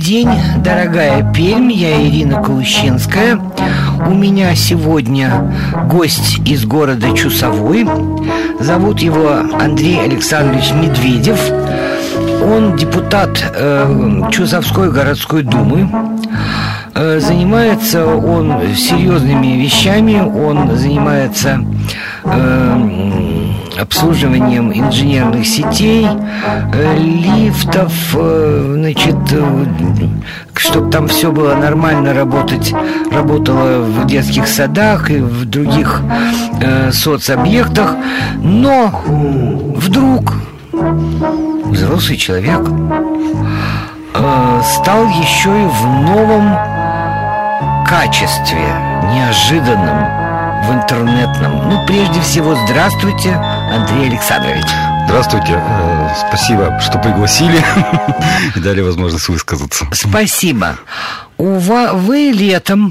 день, дорогая Пермь, я Ирина Калущенская. У меня сегодня гость из города Чусовой. Зовут его Андрей Александрович Медведев. Он депутат Чусовской городской думы. Занимается он серьезными вещами. Он занимается обслуживанием инженерных сетей, лифтов, значит, чтобы там все было нормально работало в детских садах и в других соцобъектах. Но вдруг взрослый человек стал еще и в новом качестве, неожиданном, в интернетном. Ну, прежде всего, здравствуйте, Андрей Александрович. Здравствуйте, спасибо, что пригласили и дали возможность высказаться. Спасибо. Вы летом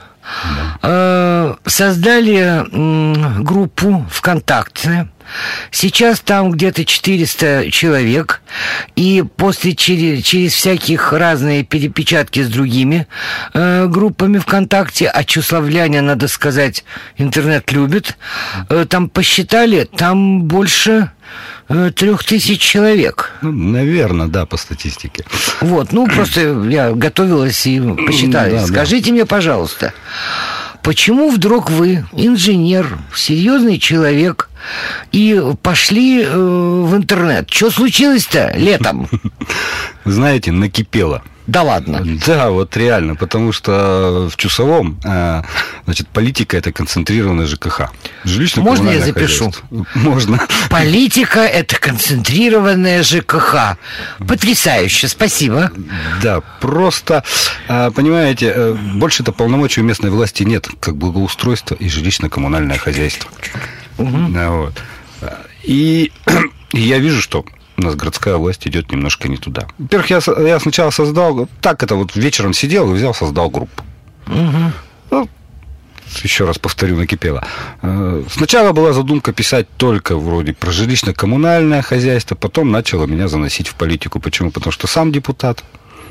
создали группу ВКонтакте. Сейчас там где-то 400 человек. И через всяких разные перепечатки с другими группами ВКонтакте, а чусловляне, надо сказать, интернет любят, там посчитали, там больше 3000 человек. Ну, наверное, да, по статистике. Вот, ну, просто я готовилась и посчитала. Да, скажите мне, пожалуйста, почему вдруг вы, инженер, серьезный человек, и пошли в интернет? Что случилось-то летом? Вы знаете, накипело. Да ладно? Да, вот реально, потому что в Чусовом, значит, политика – это концентрированная ЖКХ. Можно я запишу? Можно. Политика – это концентрированная ЖКХ. Потрясающе, спасибо. Да, просто, понимаете, больше-то полномочий у местной власти нет, как благоустройство и жилищно-коммунальное хозяйство. Вот. И я вижу, что у нас городская власть идет немножко не туда. Во-первых, я сначала создал, так это вот вечером сидел и взял, создал группу. Ну, еще раз повторю, накипело. Сначала была задумка писать только вроде про жилищно-коммунальное хозяйство, потом начало меня заносить в политику. Почему? Потому что сам депутат.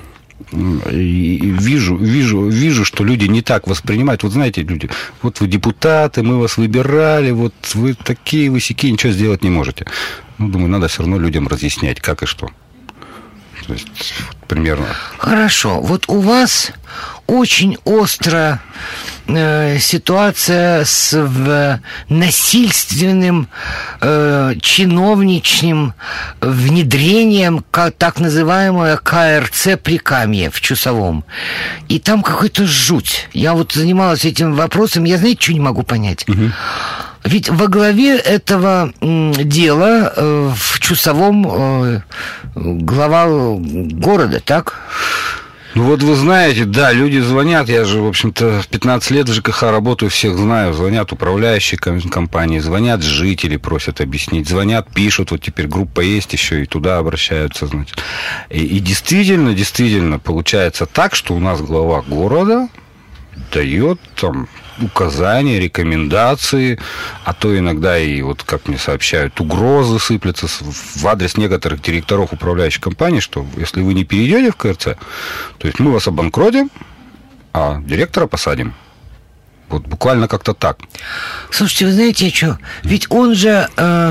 И вижу, что люди не так воспринимают. Вот знаете, люди, вот вы депутаты, мы вас выбирали, вот вы такие, вы сякие, ничего сделать не можете. Ну, думаю, надо все равно людям разъяснять, как и что. То есть, примерно. Хорошо. Вот у вас очень остро ситуация с насильственным чиновничьим внедрением так называемого КРЦ Прикамье в Чусовом. И там какой-то жуть. Я вот занималась этим вопросом, я, знаете, что не могу понять? Ведь во главе этого дела в Чусовом глава города, так? Ну вот вы знаете, да, люди звонят, я же, в общем-то, 15 лет в ЖКХ работаю, всех знаю, звонят управляющие компании, звонят жители, просят объяснить, звонят, пишут, вот теперь группа есть еще, и туда обращаются, значит. И действительно получается так, что у нас глава города дает там указания, рекомендации, а то иногда и, вот как мне сообщают, угрозы сыплятся в адрес некоторых директоров управляющих компаний, что если вы не перейдете в КРЦ, то есть мы вас обанкротим, а директора посадим. Вот буквально как-то так. Слушайте, вы знаете, что? Ведь он же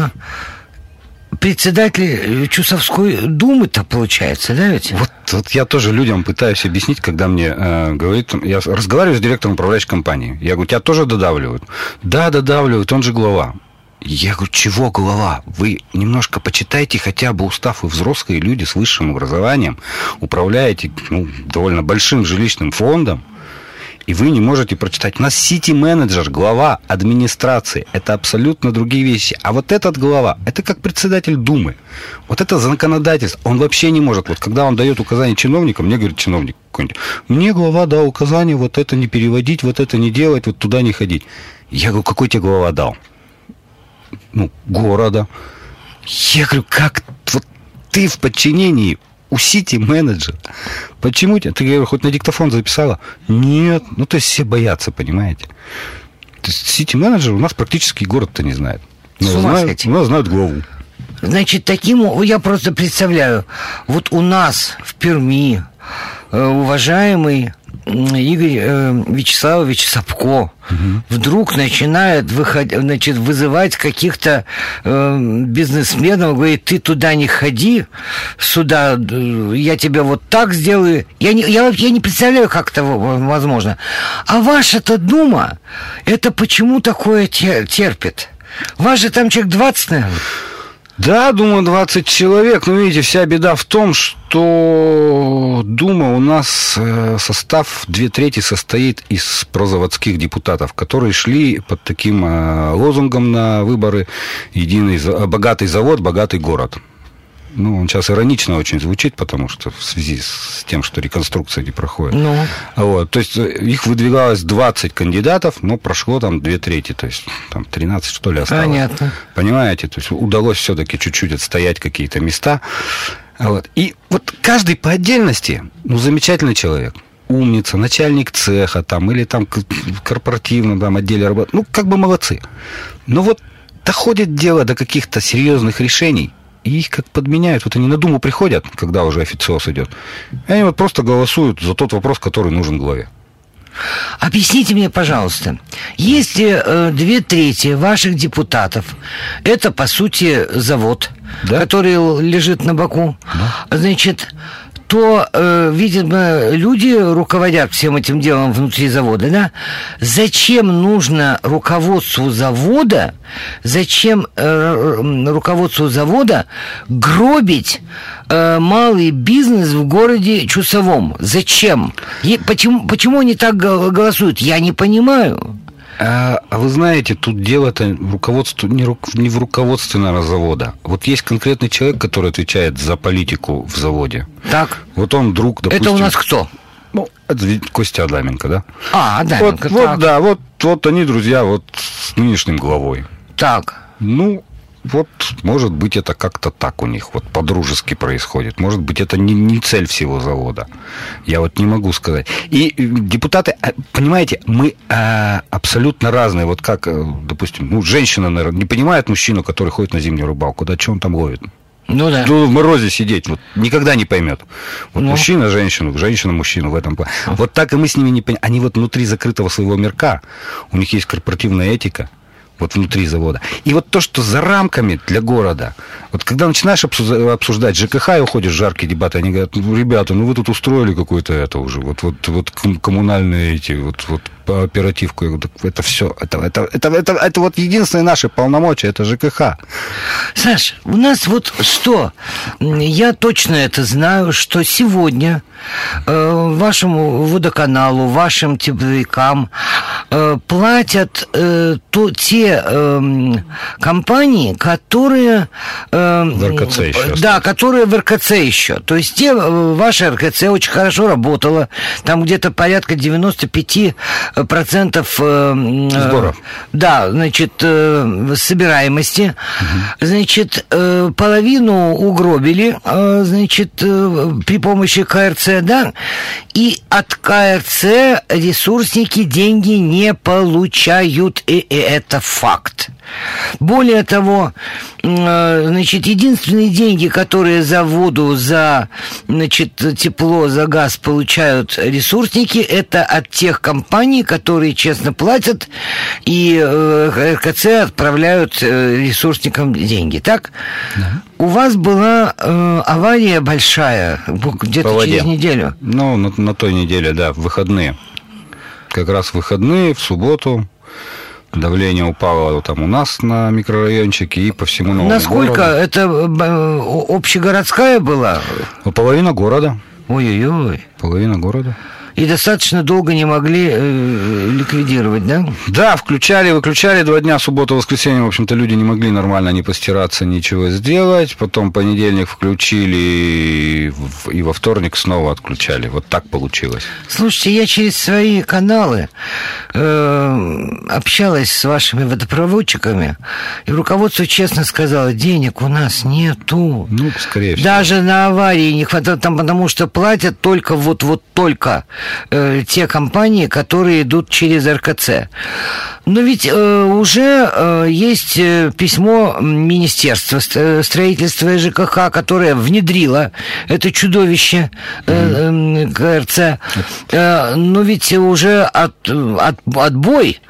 председатель Чусовской думы-то, получается, да ведь? Вот я тоже людям пытаюсь объяснить, когда мне говорит, я разговариваю с директором управляющей компании, я говорю, тебя тоже додавливают? Да, додавливают, он же глава. Я говорю, чего глава? Вы немножко почитайте хотя бы устав, вы взрослые люди с высшим образованием, управляете довольно большим жилищным фондом, и вы не можете прочитать. У нас сити-менеджер, глава администрации. Это абсолютно другие вещи. А вот этот глава, это как председатель Думы. Вот это законодательство. Он вообще не может. Вот когда он дает указания чиновникам, мне говорит чиновник какой-нибудь, мне глава дал указание вот это не переводить, вот это не делать, вот туда не ходить. Я говорю, какой тебе глава дал? Города. Я говорю, как вот ты в подчинении у сити-менеджера. Почему ты, говорю, хоть на диктофон записала? Нет. То есть все боятся, понимаете? То есть сити-менеджер у нас практически город-то не знает. У нас знают главу. Значит, я просто представляю, вот у нас в Перми уважаемый Игорь Вячеславович Сапко вдруг начинает вызывать каких-то бизнесменов, говорит: ты туда не ходи, сюда я тебя вот так сделаю. Я не представляю, как это возможно. А ваша-то Дума, это почему такое терпит? Вас же там человек 20, наверное. Да, думаю, 20 человек. Но видите, вся беда в том, что Дума у нас состав 2/3 состоит из прозаводских депутатов, которые шли под таким лозунгом на выборы: единый богатый завод, богатый город. Ну, он сейчас иронично очень звучит, потому что в связи с тем, что реконструкция не проходит. Ну. Вот, то есть их выдвигалось 20 кандидатов, но прошло там 2/3, то есть там 13, что ли, осталось. Понятно. Понимаете? То есть удалось все-таки чуть-чуть отстоять какие-то места. Вот. И вот каждый по отдельности, ну, замечательный человек. Умница, начальник цеха там, или там в корпоративном там отделе работы. Ну, как бы молодцы. Но вот доходит дело до каких-то серьезных решений, и их как подменяют. Вот они на Думу приходят, когда уже официоз идет, и они вот просто голосуют за тот вопрос, который нужен главе. Объясните мне, пожалуйста, если 2/3 ваших депутатов это, по сути, завод, да, который лежит на боку, да, значит, то, видимо, люди руководят всем этим делом внутри завода, да? Зачем нужно руководству завода, гробить малый бизнес в городе Чусовом? Зачем? Почему они так голосуют? Я не понимаю. А вы знаете, тут дело-то не в руководстве, наверное, завода. Вот есть конкретный человек, который отвечает за политику в заводе. Так. Вот он друг, допустим... Это у нас кто? Ну, это Костя Адаменко, да? Адаменко, вот они друзья вот с нынешним главой. Так. Ну, вот, может быть, это как-то так у них, вот по-дружески происходит. Может быть, это не цель всего завода. Я вот не могу сказать. И депутаты, понимаете, мы абсолютно разные. Вот как, допустим, женщина, наверное, не понимает мужчину, который ходит на зимнюю рыбалку. Да что он там ловит? Ну да. В морозе сидеть, вот никогда не поймет. Вот мужчина женщину, женщина мужчину в этом плане. Вот так и мы с ними не понимаем. Они вот внутри закрытого своего мирка, у них есть корпоративная этика. Вот внутри завода. И вот то, что за рамками для города, вот когда начинаешь обсуждать ЖКХ и уходишь в жаркие дебаты, они говорят: ну, ребята, ну вы тут устроили какое-то это уже, вот коммунальные эти, вот по оперативку. Я говорю: это все, это вот единственное наше полномочия, это ЖКХ. Саш, у нас вот что? Я точно это знаю, что сегодня вашему водоканалу, вашим тепловикам платят те компании, которые... в РКЦ еще. Да, которые в РКЦ еще. То есть ваша РКЦ очень хорошо работала. Там где-то порядка 95% сборов. Да, значит, собираемости. Угу. Значит, половину угробили, значит, при помощи КРЦ, да, и от КРЦ ресурсники деньги не получают, и это факт. Более того, значит, единственные деньги, которые за воду, за, значит, тепло, за газ получают ресурсники, это от тех компаний, которые честно платят, и РКЦ отправляют ресурсникам деньги, так? Да. У вас была авария большая, где-то через неделю. Ну, на той неделе, да, в выходные. Как раз в выходные, в субботу. Давление упало там у нас на микрорайончике и по всему новому Насколько городу. Это общегородская была? Половина города. Ой-ой-ой. Половина города. И достаточно долго не могли ликвидировать, да? Да, включали, выключали 2 дня, суббота, воскресенье. В общем-то, люди не могли нормально ни постираться, ничего сделать. Потом понедельник включили, и во вторник снова отключали. Вот так получилось. Слушайте, я через свои каналы общалась с вашими водопроводчиками, и руководство честно сказало: денег у нас нету. Ну, скорее всего. Даже на аварии не хватает, там, потому что платят только только те компании, которые идут через РКЦ. Но ведь уже есть письмо Министерства строительства и ЖКХ, которое внедрило это чудовище КРЦ. Но ведь уже отбой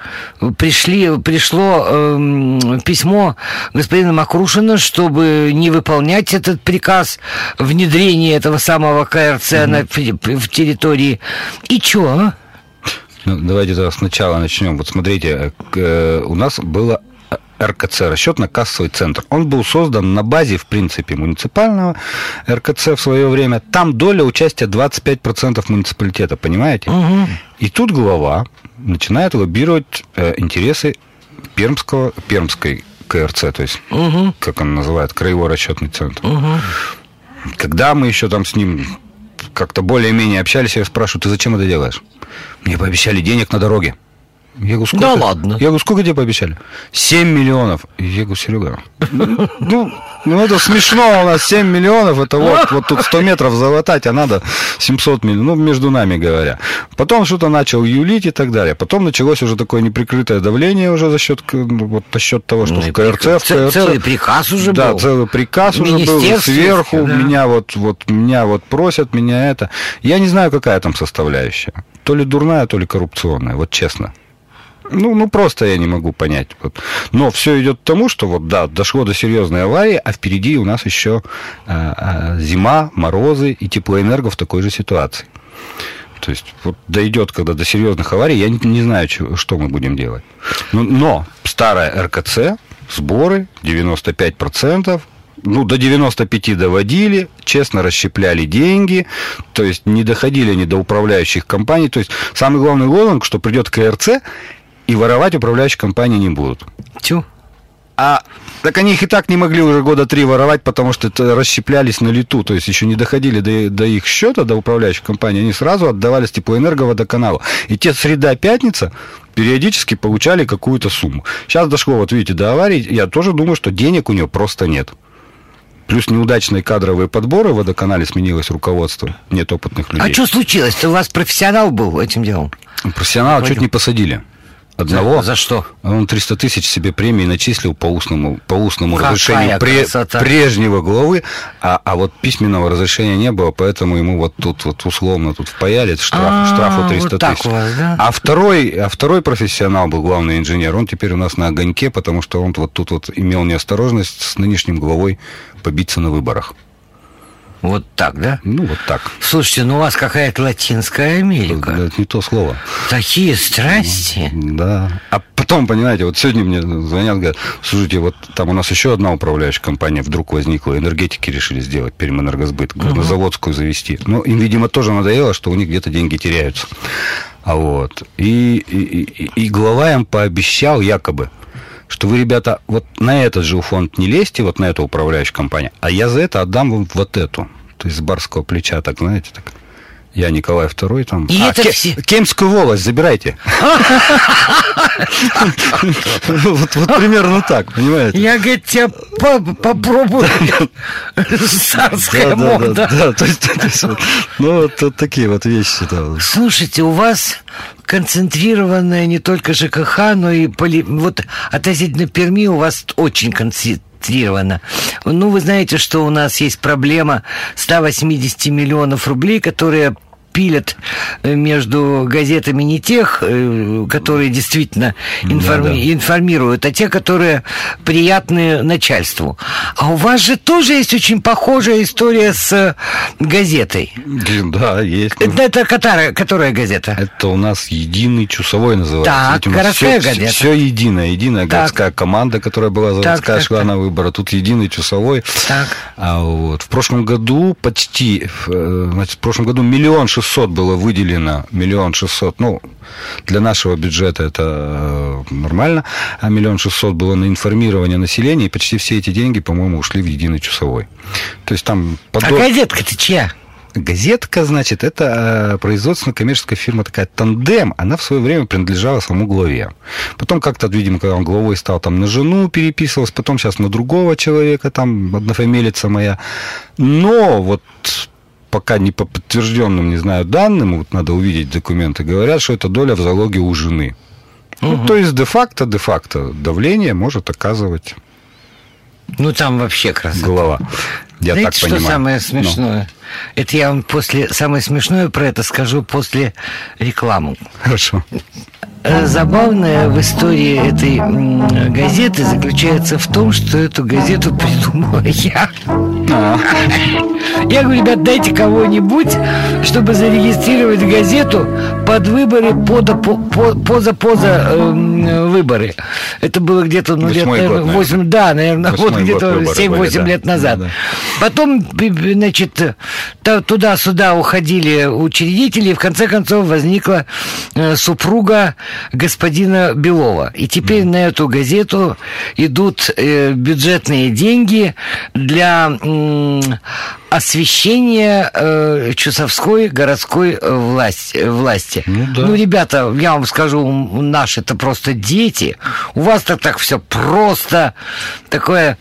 пришло письмо господина Макрушина, чтобы не выполнять этот приказ внедрения этого самого КРЦ в территории. И чё? Ну, давайте тогда сначала начнем. Вот смотрите, у нас было РКЦ, расчетно-кассовый центр. Он был создан на базе, в принципе, муниципального РКЦ в свое время. Там доля участия 25% муниципалитета, понимаете? Угу. И тут глава начинает лоббировать интересы пермской КРЦ, то есть, как он называет, краевой расчетный центр. Когда мы еще там с ним как-то более-менее общались, я спрашиваю, ты зачем это делаешь? Мне пообещали денег на дороге. Я говорю, сколько? Да ладно. Я говорю, сколько тебе пообещали? 7 миллионов. Я говорю, Серега, ну это смешно, у нас 7 миллионов, это вот тут 100 метров залатать, а надо 700 миллионов, ну, между нами говоря. Потом что-то начал юлить и так далее. Потом началось уже такое неприкрытое давление уже за счет того, что в КРЦ... Целый приказ уже был. Да, целый приказ уже был сверху. Да. Меня просят, меня это... Я не знаю, какая там составляющая. То ли дурная, то ли коррупционная, вот честно. Ну, просто я не могу понять. Вот. Но все идет к тому, что вот, да, дошло до серьезной аварии, а впереди у нас еще зима, морозы и теплоэнерго в такой же ситуации. То есть вот дойдет, когда до серьезных аварий, я не знаю, что мы будем делать. Но старая РКЦ, сборы 95%, ну, до 95 доводили, честно расщепляли деньги, то есть не доходили они до управляющих компаний. То есть самый главный лозунг, что придет КРЦ, и воровать управляющие компании не будут. Тю. Так они их и так не могли уже года 3 воровать, потому что это расщеплялись на лету, то есть еще не доходили до их счета, до управляющих компаний, они сразу отдавали с теплоэнерго водоканалу. И те среда-пятница периодически получали какую-то сумму. Сейчас дошло, вот видите, до аварии, я тоже думаю, что денег у него просто нет. Плюс неудачные кадровые подборы в водоканале, сменилось руководство, нет опытных людей. А что случилось? У вас профессионал был этим делом? Профессионала чуть не посадили. Одного. За что? Он 300 тысяч себе премии начислил по устному разрешению прежнего главы, а вот письменного разрешения не было, поэтому ему вот тут вот условно тут впаяли штрафу 300 тысяч. Да? А второй профессионал был главный инженер, он теперь у нас на огоньке, потому что он вот тут вот имел неосторожность с нынешним главой побиться на выборах. Вот так, да? Ну, вот так. Слушайте, ну у вас какая-то Латинская Америка. Это не то слово. Такие страсти. Да. А потом, понимаете, вот сегодня мне звонят, говорят, слушайте, вот там у нас еще одна управляющая компания вдруг возникла, энергетики решили сделать, Пермэнергосбыт, горнозаводскую завести. Ну, им, видимо, тоже надоело, что у них где-то деньги теряются. И глава им пообещал якобы, что вы, ребята, вот на этот жилфонд не лезьте, вот на эту управляющую компанию, а я за это отдам вам вот эту. То есть с барского плеча, так, знаете, так. Я Николай II там. Кемскую волость забирайте. Вот примерно так, понимаете? Я, говорит, тебя попробую. Царская мода. Да, то есть, ну, вот такие вот вещи. Слушайте, у вас концентрированная не только ЖКХ, но и вот относительно Перми у вас очень концентрировано. Ну, вы знаете, что у нас есть проблема 180 миллионов рублей, которые пилят между газетами не тех, которые действительно информируют, а те, которые приятны начальству. А у вас же тоже есть очень похожая история с газетой. Да, есть. Это которая газета? Это у нас «Единый часовой» называется. Так, городская газета. Все единая городская команда, которая была заводская, шла на выборы. Тут «Единый часовой». Так. А вот в прошлом году в прошлом году 1 600 000 было выделено, 1 600 000, ну, для нашего бюджета это нормально, а 1 600 000 было на информирование населения, и почти все эти деньги, по-моему, ушли в «Единый часовой». То есть там... А газетка-то чья? Газетка, значит, это производственно-коммерческая фирма такая «Тандем». Она в свое время принадлежала самому главе. Потом как-то, видимо, когда он главой стал, там на жену переписывалась, потом сейчас на другого человека, там однофамилица моя. Но вот пока не по подтвержденным, не знаю, данным, вот надо увидеть документы, говорят, что эта доля в залоге у жены. Ну, то есть де-факто давление может оказывать... Ну, там вообще красота. Голова. Я Знаете, так что понимаю. самое смешное? Это я вам самое смешное про это скажу после рекламы. Хорошо. Забавное в истории этой газеты заключается в том, что эту газету придумала я. Я говорю, ребят, дайте кого-нибудь, чтобы зарегистрировать газету под выборы, поза выборы. Это было где-то, лет, наверное, 8, да, наверное, вот где-то 7-8 лет назад. Да. Потом, значит, туда-сюда уходили учредители, и в конце концов возникла супруга господина Белова. И теперь на эту газету идут бюджетные деньги для освещения Чусовской городской власти. Ну, ребята, я вам скажу, наши-то просто дети. У вас так все просто, такое...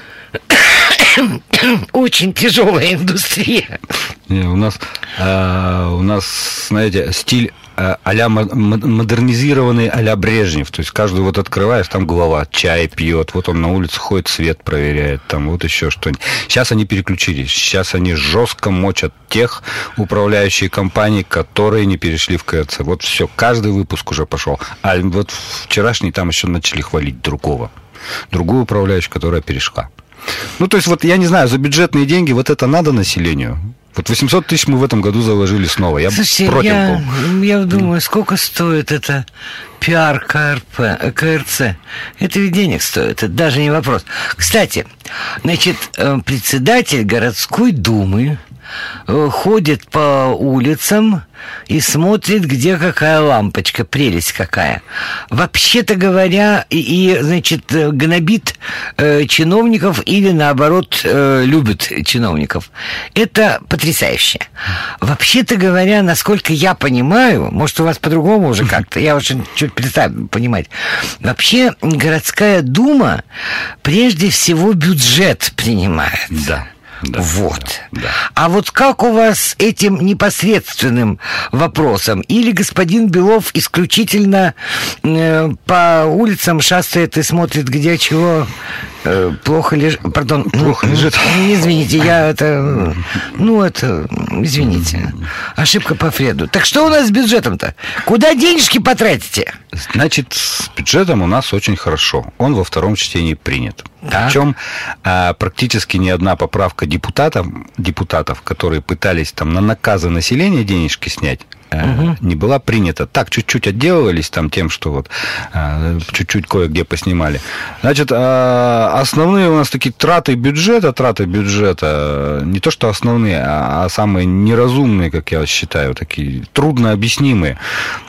Очень тяжелая индустрия. Не, у нас, знаете, стиль а-ля модернизированный а-ля Брежнев. То есть каждый вот открываешь, там глава чай пьет, вот он на улице ходит, свет проверяет, там вот еще что-нибудь. Сейчас они переключились, сейчас они жестко мочат тех управляющие компании, которые не перешли в КРЦ. Вот все, каждый выпуск уже пошел. А вот вчерашний там еще начали хвалить другую управляющую, которая перешла. Ну, то есть, вот я не знаю, за бюджетные деньги вот это надо населению? Вот 800 тысяч мы в этом году заложили снова. Слушайте, против был. Я думаю, сколько стоит это пиар КРЦ? Это ведь денег стоит, это даже не вопрос. Кстати, значит, председатель городской думы ходит по улицам и смотрит, где какая лампочка, прелесть какая. Вообще-то говоря, значит, гнобит чиновников или, наоборот, любит чиновников. Это потрясающе. Вообще-то говоря, насколько я понимаю, может, у вас по-другому уже как-то, я уже чуть перестаю понимать. Вообще, городская дума прежде всего бюджет принимает. Да. Да, вот. Да. А вот как у вас с этим непосредственным вопросом? Или господин Белов исключительно по улицам шастает и смотрит, где чего плохо лежит? Пардон. Плохо лежит. Извините, извините. Ошибка по Фреду. Так что у нас с бюджетом-то? Куда денежки потратите? Значит, с бюджетом у нас очень хорошо. Он во втором чтении принят. Так. Причем практически ни одна поправка депутатов, которые пытались там на наказы населения денежки снять, не была принята. Так, чуть-чуть отделывались там тем, что вот чуть-чуть кое-где поснимали. Значит, основные у нас такие траты бюджета, не то что основные, а самые неразумные, как я считаю, такие трудно объяснимые.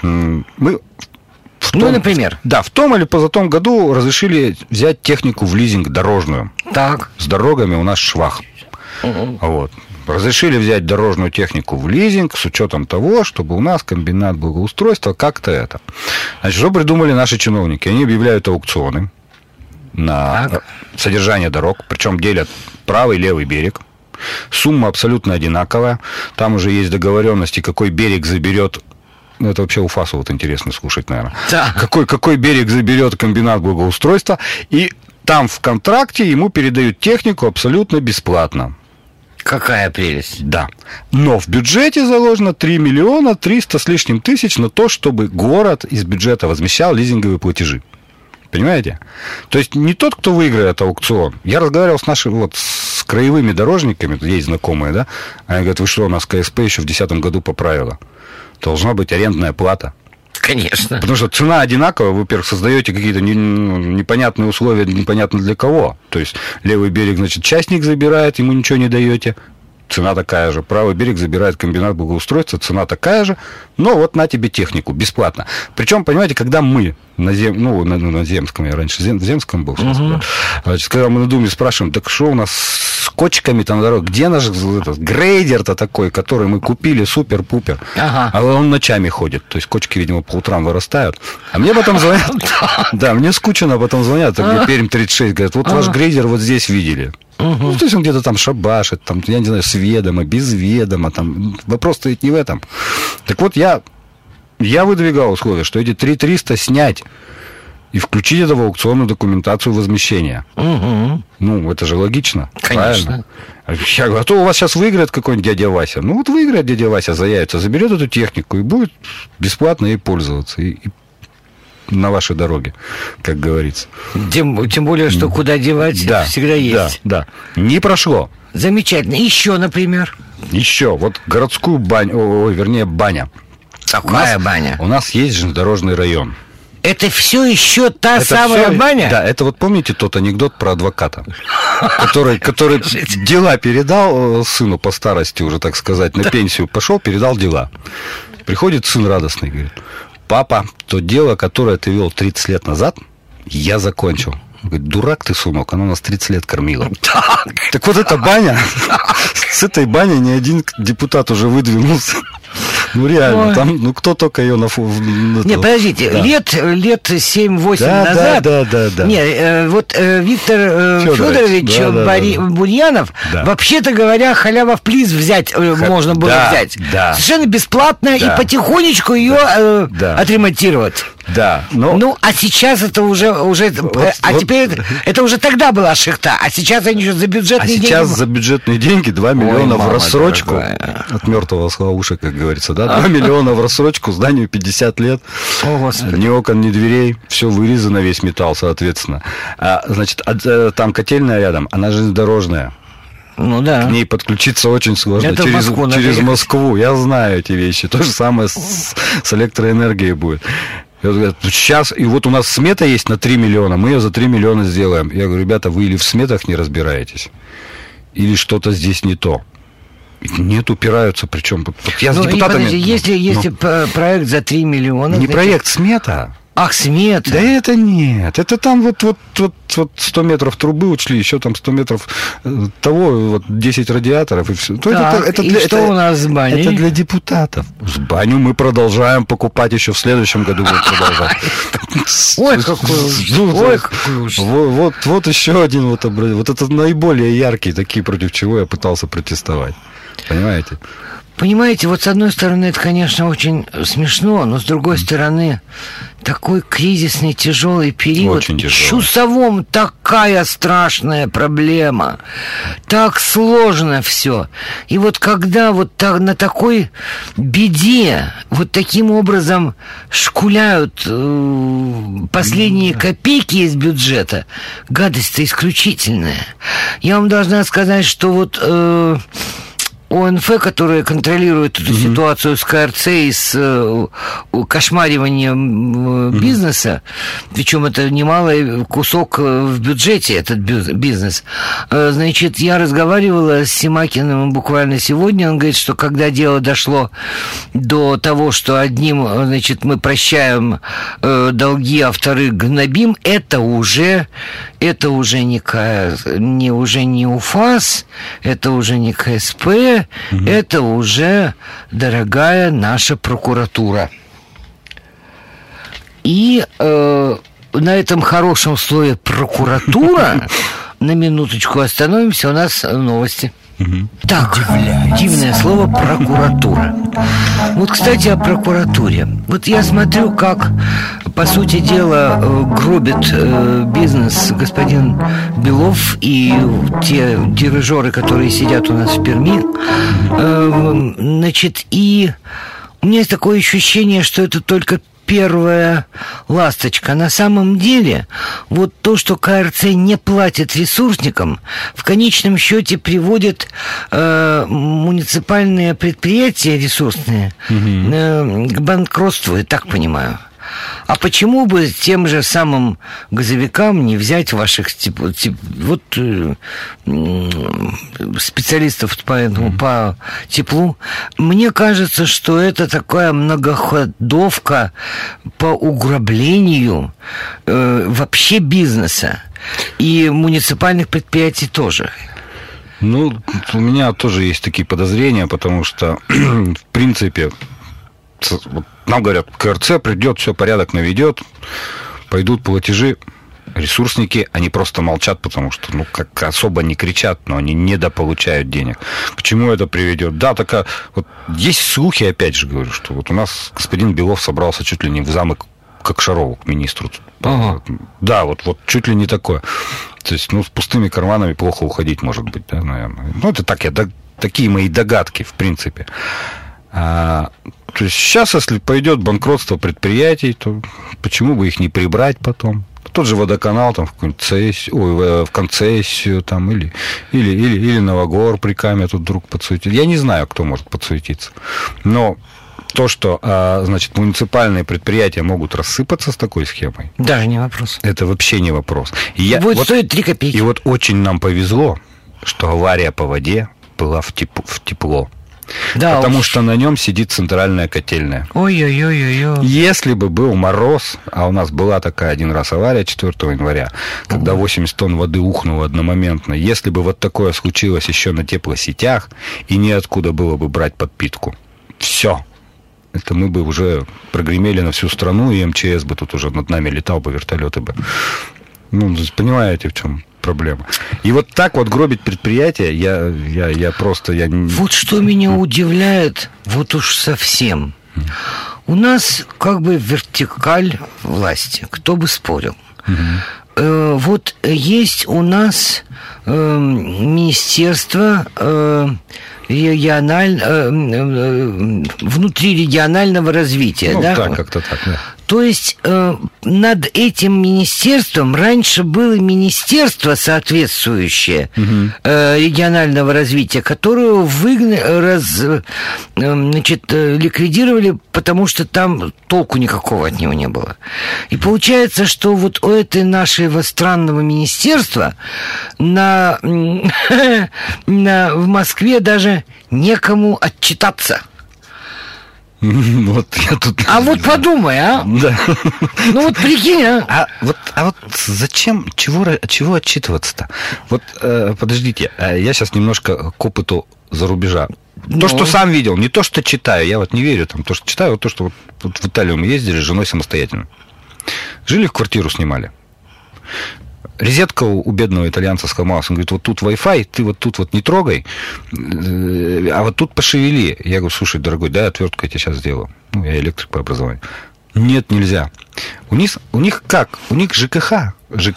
Например? Да, в том или позатом году разрешили взять технику в лизинг дорожную. Так. С дорогами у нас швах. Вот. Разрешили взять дорожную технику в лизинг с учетом того, чтобы у нас комбинат благоустройства как-то это. Значит, что придумали наши чиновники? Они объявляют аукционы на содержание дорог, причем делят правый и левый берег. Сумма абсолютно одинаковая. Там уже есть договоренности, какой берег заберет. Ну, это вообще у ФАСа вот интересно слушать, наверное. Да. Какой берег заберет комбинат благоустройства. И там в контракте ему передают технику абсолютно бесплатно. Какая прелесть. Да. Но в бюджете заложено 3 миллиона 300 с лишним тысяч на то, чтобы город из бюджета возмещал лизинговые платежи. Понимаете? То есть не тот, кто выиграет аукцион. Я разговаривал с краевыми дорожниками, есть знакомые, да? Они говорят, вы что, у нас КСП еще в 2010 году поправила. Должна быть арендная плата. Конечно. Потому что цена одинаковая, вы, во-первых, создаете какие-то непонятные условия, непонятно для кого. То есть левый берег, значит, частник забирает, ему ничего не даете. Цена такая же. Правый берег забирает комбинат благоустройства, цена такая же. Но вот на тебе технику, бесплатно. Причем, понимаете, когда мы на Земском, я раньше в Земском был, значит, когда мы на Думе спрашиваем, так что у нас с кочками-то на дороге, где наш грейдер-то такой, который мы купили, супер-пупер, а он ночами ходит, то есть кочки, видимо, по утрам вырастают. А мне потом звонят, да, мне скучно, потом звонят, Пермь 36, говорят, вот ваш грейдер вот здесь видели. Ну, то есть он где-то там шабашит, там, я не знаю, с ведома, без ведома, там, вопрос-то ведь не в этом. Так вот, я выдвигал условие, что эти 3300 снять и включить это в аукционную документацию возмещения. Ну, это же логично. Конечно. Правильно? Я говорю, а то у вас сейчас выиграет какой-нибудь дядя Вася. Ну, вот выиграет дядя Вася, заявится, заберет эту технику и будет бесплатно ей пользоваться. И на вашей дороге, как говорится. Тем более, что куда девать, всегда есть. Да. Не прошло. Замечательно. Еще, например? Еще. Вот городскую баню, баня. Какая баня? У нас есть железнодорожный район. Это все еще та самая баня? Да, это вот помните тот анекдот про адвоката, который дела передал сыну по старости уже, так сказать, на пенсию пошел, передал дела. Приходит сын радостный, говорит: папа, то дело, которое ты вел 30 лет назад, я закончил. Он говорит: дурак ты, сынок, она нас 30 лет кормила. Так вот эта баня, с этой баней ни один депутат уже выдвинулся. Ну, реально, там, ну, кто только ее Не, подождите, лет 7-8 назад... Да. Не, вот Виктор Федорович Бурьянов, вообще-то говоря, халява в плиз взять можно было взять. Совершенно бесплатно и потихонечку ее отремонтировать. Да, Ну, а сейчас это уже теперь это уже тогда была шихта, а сейчас они еще за бюджетные деньги... А сейчас за бюджетные деньги 2 миллиона в рассрочку от мертвого славуши, как говорится, да? 2 миллиона в рассрочку, зданию 50 лет. О, Господи. Ни окон, ни дверей, все вырезано, весь металл, соответственно. Значит, там котельная рядом, она железнодорожная. Ну да. К ней подключиться очень сложно. Это через Москву. Я знаю эти вещи. То же самое с электроэнергией будет. Сейчас, и вот у нас смета есть на 3 миллиона, мы ее за 3 миллиона сделаем. Я говорю: ребята, вы или в сметах не разбираетесь, или что-то здесь не то. Нет, упираются, причем. Я с депутатами... Если проект за 3 миллиона... Не проект, смета. Ах, смета. Да это нет. Это там вот 100 метров трубы учли, еще там 100 метров того, вот 10 радиаторов и все. Так, и что у нас с баней? Это для депутатов. С баню мы продолжаем покупать еще в следующем году. Будем продолжать. Ой, какой ужас. Вот еще один вот это наиболее яркий, такие, против чего я пытался протестовать. Понимаете, вот с одной стороны, это, конечно, очень смешно, но с другой стороны, такой кризисный, тяжелый период. Очень тяжелый. В Чусовом такая страшная проблема. Так сложно все. И вот когда вот на такой беде вот таким образом шкуляют последние копейки из бюджета, гадость-то исключительная. Я вам должна сказать, что вот... ОНФ, которая контролирует эту ситуацию с КРЦ и с кошмариванием бизнеса, причем это немалый кусок в бюджете, этот бизнес. Значит, я разговаривала с Семакиным буквально сегодня, он говорит, что когда дело дошло до того, что одним, значит, мы прощаем долги, а вторых гнобим, это уже не УФАС, это уже не КСП, это уже дорогая наша прокуратура. И на этом хорошем слове «прокуратура» на минуточку остановимся, у нас новости. Так, дивное слово «прокуратура». Вот, кстати, о прокуратуре. Вот я смотрю, как, по сути дела, гробит бизнес господин Белов и те дирижеры, которые сидят у нас в Перми. Значит, и у меня есть такое ощущение, что это только первая ласточка. На самом деле, вот то, что КРЦ не платит ресурсникам, в конечном счете приводит муниципальные предприятия ресурсные к банкротству, я так понимаю. А почему бы тем же самым газовикам не взять ваших специалистов по теплу? Мне кажется, что это такая многоходовка по уграблению вообще бизнеса и муниципальных предприятий тоже. Ну, у меня тоже есть такие подозрения, потому что, в принципе, нам говорят, КРЦ придет, все порядок наведет, пойдут платежи. Ресурсники, они просто молчат, потому что, как особо не кричат, но они недополучают денег. К чему это приведет? Да, такая, вот есть слухи, опять же говорю, что вот у нас господин Белов собрался чуть ли не в замок Кокшарову, к министру. Ага. Да, вот чуть ли не такое. То есть, с пустыми карманами плохо уходить, может быть, да, наверное. Это так, такие мои догадки, в принципе. То есть, сейчас, если пойдет банкротство предприятий, то почему бы их не прибрать потом? Тот же водоканал там в концессию там, или Новогор при Каме тут вдруг подсуетит. Я не знаю, кто может подсуетиться. Но то, что, значит, муниципальные предприятия могут рассыпаться с такой схемой... Даже не вопрос. Это вообще не вопрос. Будет стоить 3 копейки. И вот очень нам повезло, что авария по воде была в тепло. Да, потому что на нем сидит центральная котельная. Ой-ой-ой-ой. Если бы был мороз, а у нас была такая один раз авария 4 января, когда 80 тонн воды ухнуло одномоментно, если бы вот такое случилось еще на теплосетях, и неоткуда было бы брать подпитку, все. Это мы бы уже прогремели на всю страну, и МЧС бы тут уже над нами летал бы, вертолеты бы. Понимаете, в чем проблема. И вот так вот гробить предприятие, я просто... Вот что меня удивляет, вот уж совсем. У нас как бы вертикаль власти, кто бы спорил. Вот есть у нас министерство внутрирегионального развития. Да? Так, как-то так, да. То есть над этим министерством раньше было министерство соответствующее регионального развития, которое ликвидировали, потому что там толку никакого от него не было. И получается, что вот у этой нашего странного министерства в Москве даже некому отчитаться. Вот я тут... вот подумай, а? Да. Вот прикинь, а? А вот зачем, чего отчитываться-то? Вот, подождите, я сейчас немножко к опыту зарубежа. То, что сам видел, не то, что читаю. Я вот не верю там, то, что читаю, вот то, что вот в Италию мы ездили с женой самостоятельно. Жили, в квартиру снимали. Розетка у бедного итальянца сломалась. Он говорит, вот тут Wi-Fi, ты вот тут вот не трогай, а вот тут пошевели. Я говорю, слушай, дорогой, дай отвертку, я тебе сейчас сделаю. Я электрик по образованию. Нет, нельзя. У них как? У них ЖКХ.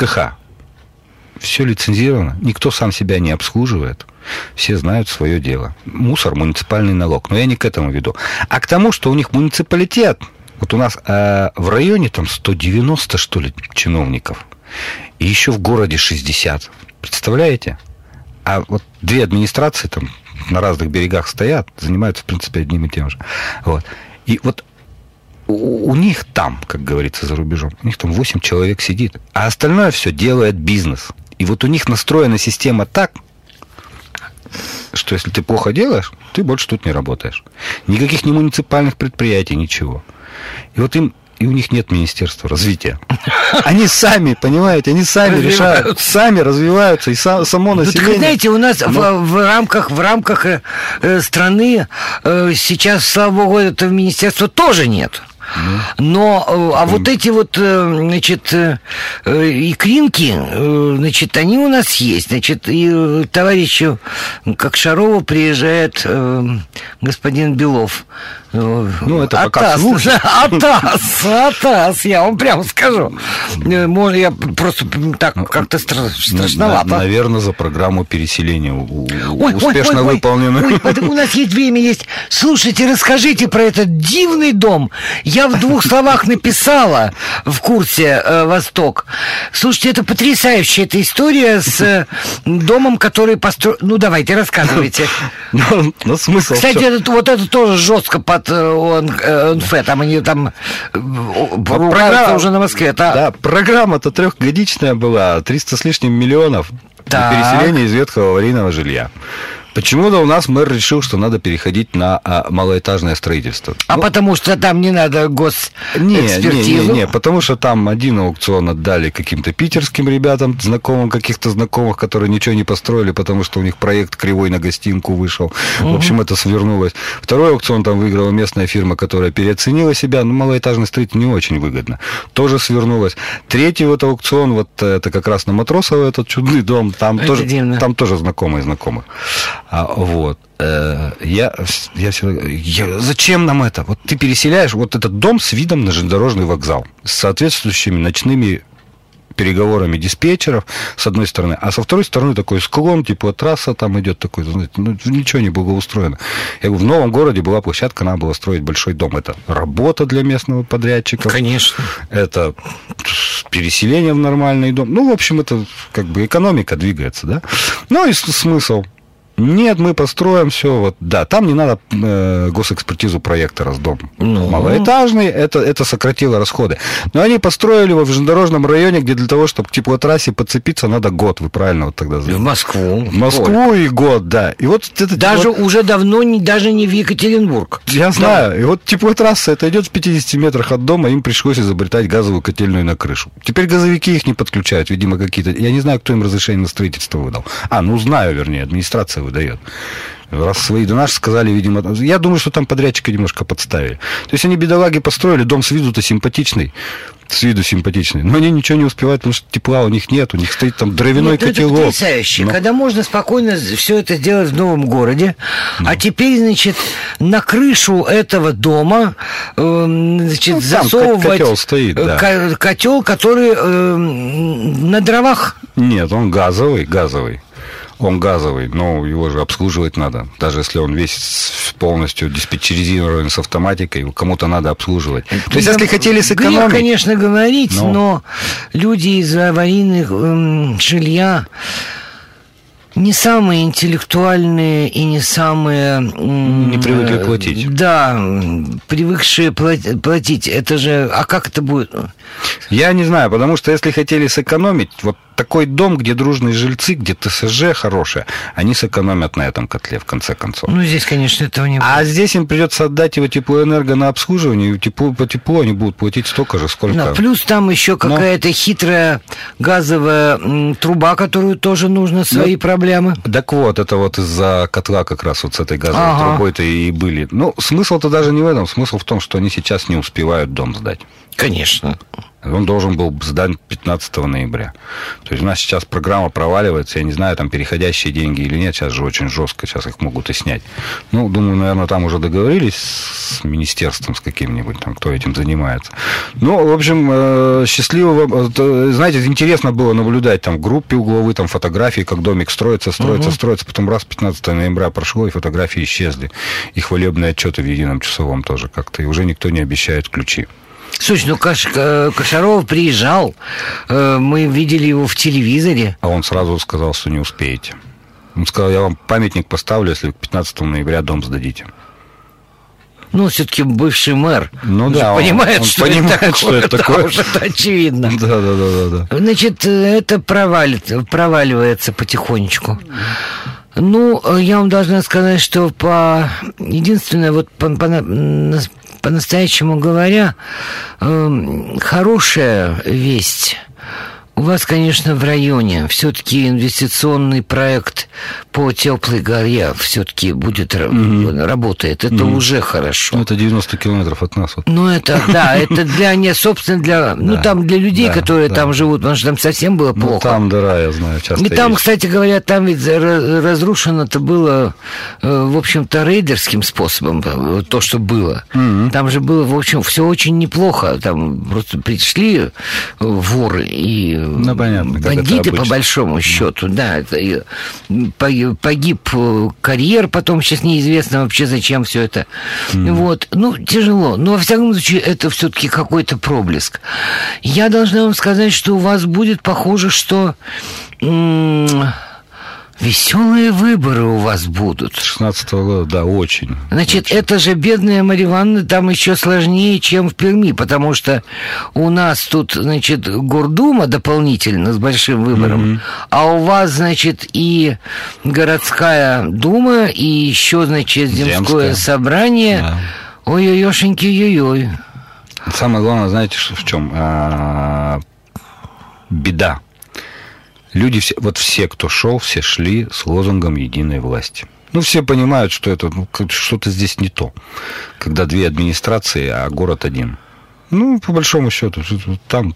Все лицензировано. Никто сам себя не обслуживает. Все знают свое дело. Мусор, муниципальный налог. Но я не к этому веду. А к тому, что у них муниципалитет. Вот у нас в районе там 190, что ли, чиновников. И еще в городе 60. Представляете? А вот 2 администрации там на разных берегах стоят, занимаются, в принципе, одним и тем же. Вот. И вот у них там, как говорится за рубежом, у них там 8 человек сидит, а остальное все делает бизнес. И вот у них настроена система так, что если ты плохо делаешь, ты больше тут не работаешь. Никаких ни муниципальных предприятий, ничего. И вот и у них нет министерства развития. Они сами, понимаете, они сами решают, сами развиваются, и само население... Так, знаете, у нас в рамках страны сейчас, слава богу, этого министерства тоже нет. Но, вот эти вот, значит, икринки, значит, они у нас есть. Значит, и товарищу Кокшарову приезжает господин Белов. Это пока слушай. Атас, я вам прямо скажу. Я просто так как-то страшновато. Наверное, за программу переселения успешно выполнена. У нас есть время, есть. Слушайте, расскажите про этот дивный дом. Я в 2 словах написала в курсе «Восток». Слушайте, это потрясающая эта история с домом, который построен... давайте, рассказывайте. Смысл... Кстати, это тоже жестко под ОНФ. Там они там ругаются уже на Москве. Да, программа-то 3-годичная была, 300 с лишним миллионов для переселения из ветхого аварийного жилья. Почему-то у нас мэр решил, что надо переходить на малоэтажное строительство. Потому что там не надо госэкспертизу? Не, потому что там один аукцион отдали каким-то питерским ребятам, знакомым каких-то знакомых, которые ничего не построили, потому что у них проект кривой на гостинку вышел. В общем, это свернулось. Второй аукцион там выиграла местная фирма, которая переоценила себя. Малоэтажный строитель не очень выгодно. Тоже свернулось. Третий вот аукцион, вот это как раз на Матросово, этот чудный дом, там тоже знакомые знакомых. Вот. Я всегда... Зачем нам это? Вот ты переселяешь вот этот дом с видом на железнодорожный вокзал, с соответствующими ночными переговорами диспетчеров, с одной стороны, а со второй стороны такой склон, типа трасса там идет такой, знаете, ничего не благоустроено. Я говорю, в новом городе была площадка, надо было строить большой дом. Это работа для местного подрядчика. Конечно. Это переселение в нормальный дом. В общем, это как бы экономика двигается, да? И смысл. Нет, мы построим все. Вот, да, там не надо госэкспертизу проекта Раздом. Малоэтажный, это сократило расходы. Но они построили его в железнодорожном районе, где для того, чтобы к теплотрассе подцепиться, надо год. Вы правильно вот тогда в Москву. В Москву и год, да. И вот это даже уже давно, даже не в Екатеринбург. Я знаю. И вот теплотрасса, это идет в 50 метрах от дома, им пришлось изобретать газовую котельную на крышу. Теперь газовики их не подключают, видимо, какие-то... Я не знаю, кто им разрешение на строительство выдал. Знаю, вернее, администрация выдает. Раз свои до наши сказали, видимо... Я думаю, что там подрядчика немножко подставили. То есть они, бедолаги, построили, дом с виду-то симпатичный. С виду симпатичный. Но они ничего не успевают, потому что тепла у них нет. У них стоит там дровяной котелок. Это потрясающе. Когда можно спокойно все это сделать в новом городе. А теперь, значит, на крышу этого дома засовывать... Котел стоит, да. Котел, который на дровах. Нет, он газовый. Он газовый, но его же обслуживать надо. Даже если он весь полностью диспетчеризирован с автоматикой, кому-то надо обслуживать. То есть, если хотели сэкономить... Грех, конечно, говорить, но люди из аварийных жилья не самые интеллектуальные и не самые... Не привыкли платить. Да, привыкшие платить. Это же... А как это будет? Я не знаю, потому что если хотели сэкономить, вот такой дом, где дружные жильцы, где ТСЖ хорошее, они сэкономят на этом котле, в конце концов. Здесь, конечно, этого не будет. А здесь им придется отдать его теплоэнерго на обслуживание, и по теплу они будут платить столько же, сколько... плюс там еще какая-то хитрая газовая труба, которую тоже нужно свои проблемы. Так вот, это вот из-за котла как раз вот с этой газовой трубой-то и были. Смысл-то даже не в этом. Смысл в том, что они сейчас не успевают дом сдать. Конечно. Он должен был сдан 15 ноября. То есть у нас сейчас программа проваливается. Я не знаю, там переходящие деньги или нет. Сейчас же очень жестко. Сейчас их могут и снять. Думаю, наверное, там уже договорились с министерством, с каким-нибудь, там, кто этим занимается. В общем, счастливо. Знаете, интересно было наблюдать там в группе угловой, там фотографии, как домик строится. Потом раз 15 ноября прошло, и фотографии исчезли. И хвалебные отчеты в едином часовом тоже как-то. И уже никто не обещает ключи. Слушай, Кошаров приезжал, мы видели его в телевизоре. А он сразу сказал, что не успеете. Он сказал, я вам памятник поставлю, если к 15 ноября дом сдадите. Все-таки бывший мэр. Он понимает, что это такое. Уж это очевидно. Да. Значит, это проваливается потихонечку. Я вам должна сказать, что единственное, по-настоящему говоря, хорошая весть. У вас, конечно, в районе все-таки инвестиционный проект по Теплой горе все-таки будет работает. Это уже хорошо. Это 90 километров от нас. Это, да, это там для людей, которые там живут, потому что там совсем было плохо. Там дыра, я знаю, часто. И там, кстати говоря, там ведь разрушено-то было, в общем-то, рейдерским способом, то, что было. Там же было, в общем, все очень неплохо. Там просто пришли воры и бандиты, по большому счету, да. Погиб карьер, потом сейчас неизвестно вообще, зачем все это. Тяжело. Но, во всяком случае, это все-таки какой-то проблеск. Я должна вам сказать, что у вас будет похоже, что Веселые выборы у вас будут. 16-го года, да, очень. Значит, очень. это же, бедная Марья Ивановна, там еще сложнее, чем в Перми, потому что у нас тут, значит, Гордума дополнительно с большим выбором, а у вас, значит, и городская дума, и еще, значит, земское собрание. Да. Ой-ой-ошеньки, ой-ой. Самое главное, знаете, в чем? Беда. Люди все, кто шел, все шли с лозунгом единой власти. Ну, все понимают, что это что-то здесь не то. Когда две администрации, а город один. Ну, по большому счету, там.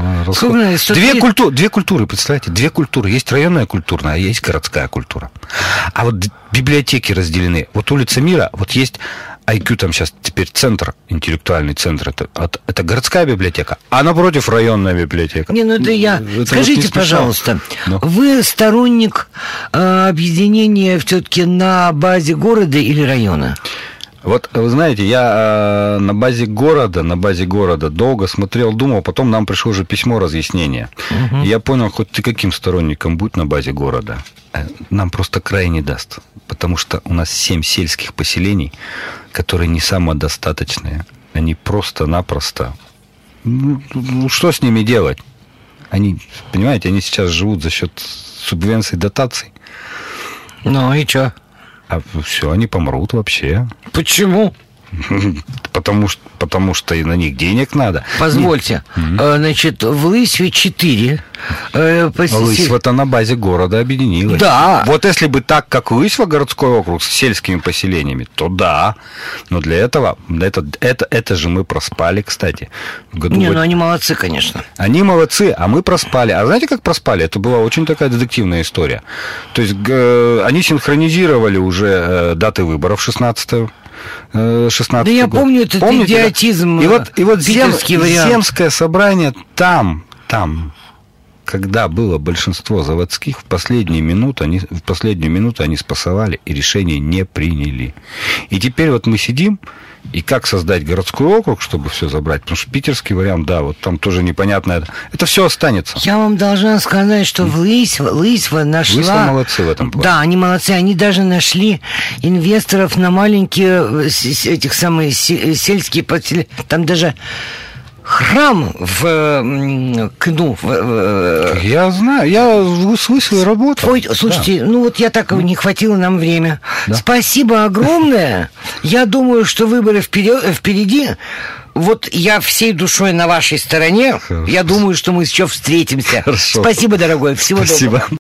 Две культуры, представляете? Две культуры. Есть районная культура, а есть городская культура. А вот библиотеки разделены. Вот улица Мира, вот есть IQ, там сейчас теперь центр, интеллектуальный центр, это городская библиотека, а напротив районная библиотека. Не, ну это я. Это Скажите, вот пожалуйста, но. Вы сторонник объединения все-таки на базе города или района? Вот, вы знаете, я на базе города долго смотрел, думал, потом нам пришло же письмо разъяснения. И я понял, хоть ты каким сторонником будь на базе города, нам просто край не даст. Потому что у нас 7 сельских поселений, которые не самодостаточные. Они просто-напросто... Ну, что с ними делать? Они, понимаете, они сейчас живут за счет субвенций, дотаций. Ну и что? А все, они помрут вообще. Почему? Потому что и на них денег надо. Позвольте, значит, в Лысьве 4. Лысьва-то на базе города объединилась. Да. Вот если бы так, как Лысьва, городской округ с сельскими поселениями, то да. Но для этого, это же мы проспали, кстати. Ну они молодцы, конечно. Они молодцы, а мы проспали. А знаете, как проспали? Это была очень такая детективная история. То есть они синхронизировали уже даты выборов 16-го. 16 да я год. помню этот Помните, идиотизм. Да? И вот вариант. земское собрание там, когда было большинство заводских, в последнюю минуту они спасовали и решение не приняли. И теперь вот мы сидим, и как создать городской округ, чтобы все забрать? Потому что питерский вариант, да, вот там тоже непонятно. Это все останется. Я вам должна сказать, что Лысьва нашла... Лысьва молодцы в этом плане. Да, они молодцы. Они даже нашли инвесторов на маленькие этих самых сельские поселения. Там даже... Храм в Кну. Я знаю, я с Лысьвой работал. Ой, слушайте, да. Ну вот я так не хватило нам время. Да. Спасибо огромное. Я думаю, что выборы впереди. Вот я всей душой на вашей стороне. Хорошо. Я думаю, что мы еще встретимся. Хорошо. Спасибо, дорогой. Всего доброго.